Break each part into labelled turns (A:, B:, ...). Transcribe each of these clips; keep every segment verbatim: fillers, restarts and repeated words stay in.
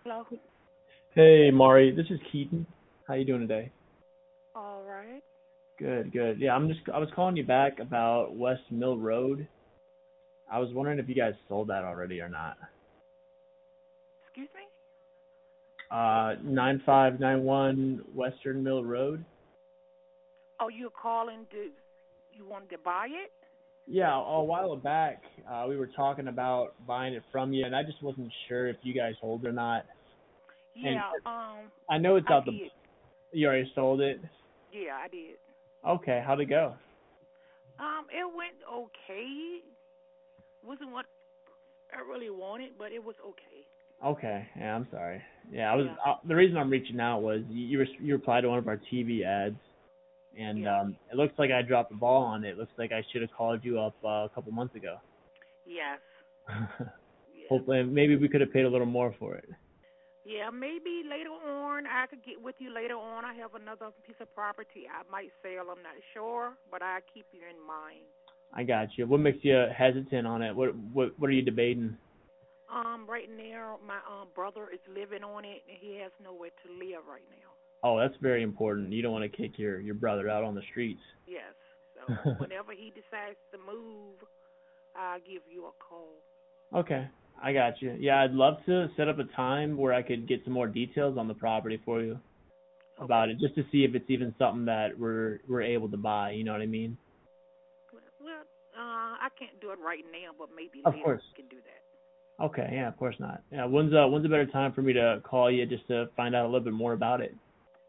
A: Hello.
B: Hey, Mari, this is Keaton. How you doing today?
A: All right.
B: Good, good. Yeah, I'm just I was calling you back about West Mill Road. I was wondering if you guys sold that already or not.
A: Excuse me?
B: Uh, nine five nine one Western Mill Road.
A: Oh, you're calling to, you wanted to buy it?
B: Yeah, a while back, uh, we were talking about buying it from you, and I just wasn't sure if you guys hold or not. And
A: Yeah, um,
B: I know it's
A: I
B: out the.
A: did.
B: You already sold it.
A: Yeah, I did.
B: Okay, how'd it go?
A: Um, it went okay. Wasn't what I really wanted, but it was okay.
B: Okay, yeah, I'm sorry. Yeah, I was.
A: Yeah,
B: Uh, the reason I'm reaching out was you you, res- you replied to one of our T V ads, and
A: yeah,
B: um, it looks like I dropped the ball on it. It looks like I should have called you up uh, a couple months ago.
A: yes, yes.
B: Hopefully, maybe we could have paid a little more for it.
A: Yeah, maybe later on I could get with you later on. I have another piece of property I might sell. I'm not sure, but I keep you in mind.
B: I got you. What makes you hesitant on it? What what what are you debating?
A: Um, right now my um brother is living on it and he has nowhere to live right now.
B: Oh, that's very important. You don't want to kick your your brother out on the streets.
A: Yes. So whenever he decides to move, I'll give you a call.
B: Okay, I got you. Yeah, I'd love to set up a time where I could get some more details on the property for you about
A: Okay.
B: it, just to see if it's even something that we're we're able to buy. You know what I mean?
A: Well, uh, I can't do it right now, but maybe
B: Of
A: later
B: course.
A: we can do that.
B: Okay, yeah, of course not. Yeah, when's uh when's a better time for me to call you just to find out a little bit more about it?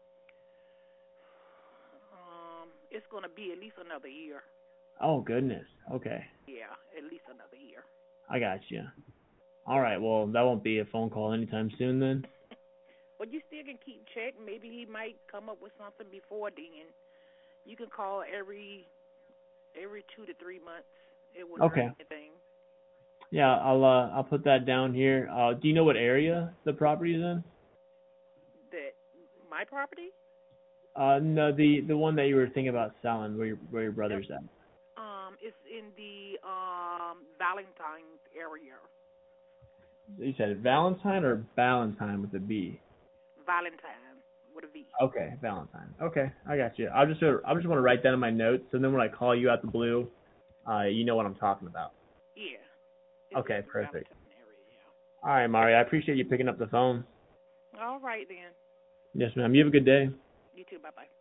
A: Um, it's gonna be at least another year.
B: Oh goodness. Okay,
A: Yeah, at least another year.
B: I got you. All right, well that won't be a phone call anytime soon then.
A: But you still can keep checking. Maybe he might come up with something before then. You can call every every two to three months. It wouldn't hurt
B: Okay.
A: anything.
B: Yeah, I'll uh I'll put that down here. Uh, do you know what area the property is in?
A: That my property.
B: Uh, no, the the one that you were thinking about selling, where your where your
A: Yep.
B: brother's at.
A: Um, it's in the um Valentine's area.
B: You said Valentine or Ballantyne with a B?
A: Valentine with a V.
B: Okay, Valentine. Okay, I got you. I'll just uh, I just want to write that in my notes, and then when I call you out the blue, uh, you know what I'm talking about.
A: Yeah, it's in
B: Okay,
A: the
B: perfect.
A: Valentine area.
B: All right, Mari, I appreciate you picking up the phone.
A: Yeah. All right then.
B: Yes, ma'am. You have a good day.
A: You too. Bye bye.